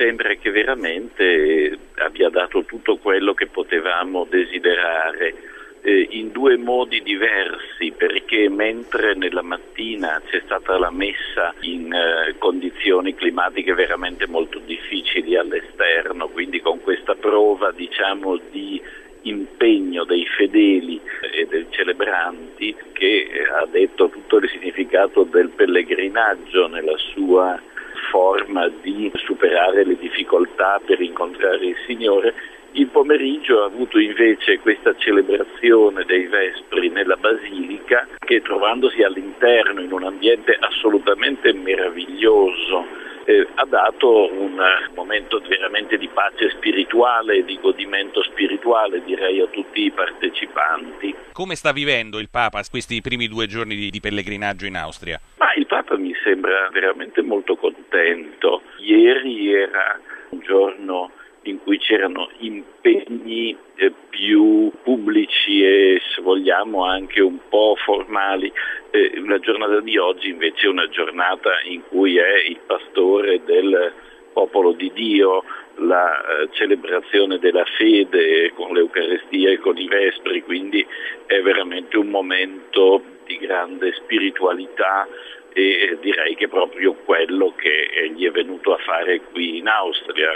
sembra che veramente abbia dato tutto quello che potevamo desiderare in due modi diversi, perché mentre nella mattina c'è stata la messa in condizioni climatiche veramente molto difficili all'esterno, quindi con questa prova di impegno dei fedeli e dei celebranti, che ha detto tutto il significato del pellegrinaggio nella sua forma di superare le difficoltà per incontrare il Signore. Il pomeriggio ha avuto invece questa celebrazione dei Vespri nella Basilica, che trovandosi all'interno in un ambiente assolutamente meraviglioso ha dato un momento veramente di pace spirituale e di godimento spirituale, direi, a tutti i partecipanti. Come sta vivendo il Papa questi primi 2 giorni di pellegrinaggio in Austria? Ma il Papa mi sembra veramente molto contento. Ieri era un giorno in cui c'erano impegni più pubblici e, se vogliamo, anche un po' formali. La giornata di oggi invece è una giornata in cui è il pastore del popolo di Dio, la celebrazione della fede con l'Eucaristia e con i Vespri, quindi è veramente un momento di grande spiritualità e direi che è proprio quello che gli è venuto a fare qui in Austria.